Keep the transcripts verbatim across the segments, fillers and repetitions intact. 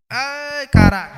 Ai, caralho.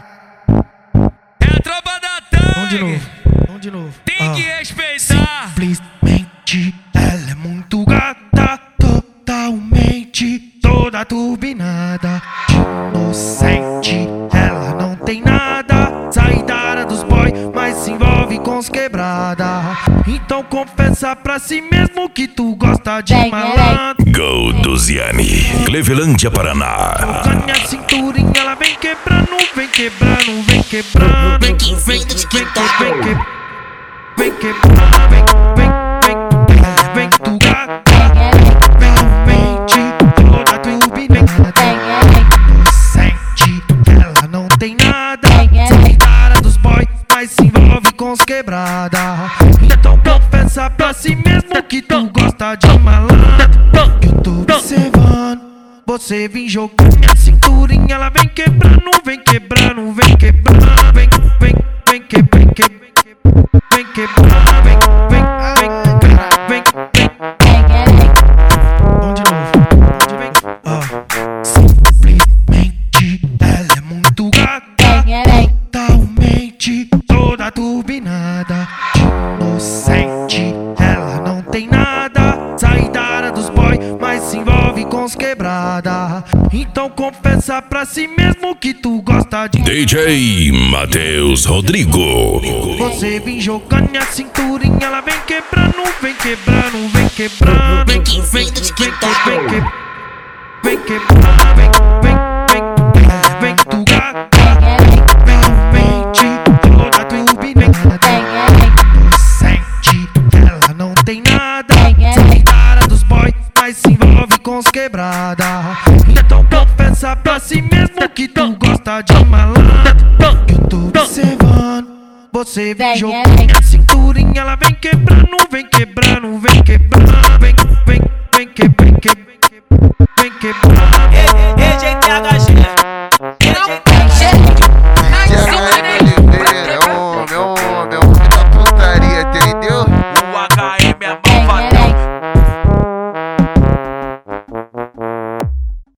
É a tropa da Tang. Vamos de novo, vamos de novo. Tem Ah. que respeitar. Simplesmente ela é muito gata, totalmente toda turbinada. Inocente, ela não tem nada. Sai da área dos boy, mas se envolve com os quebrada. Então confessa pra si mesmo que tu gosta de malandro. Gol do Ziane, Clevelândia, Paraná. Ganha a cinturinha, ela vem quebrando, vem quebrando, vem quebrando. Vem, vem, vem, vem, vem, vem, vem quebrando, vem, vem, vem, vem tu gata. Vem, vem, toda turbinada. Inocente, ela não tem nada. Sai da área dos boy, mas se envolve com os quebrada. Então confessa pra si mesmo que tu gosta de malandro. Eu tô observando, você vem jogando minha cinturinha, ela vem quebrando, vem quebrando, vem quebrando, vem, vem, vem que, vem que, vem quebrando, vem, vem, vem, vem, vem. Vamos de novo, vamos de vem. Ah. Simplesmente ela é muito gata, totalmente toda turbinada. Inocente, ela não tem nada. Sai da área dos boy, mas se envolve com os quebrada. Então confessa pra si mesmo que tu gosta de D J Matheus Rodrigo. Você vem jogando minha cinturinha, ela vem quebrando, vem quebrando, vem quebrando. Vem, vem, vem, vem, vem, vem, vem quebrando, vem, vem, vem, vem tu gata. Vem, vem, toda turbinada. Inocente, ela não tem nada. Sai da área dos boy, mas se envolve com os quebrada. Então confessa pra si mesmo que tu gosta de malandro. Eu tô observando, você vem jogando minha cinturinha, ela vem quebrando, vem quebrando, vem quebrando, vem, vem, vem que, vem que, vem quebrando. E J T H G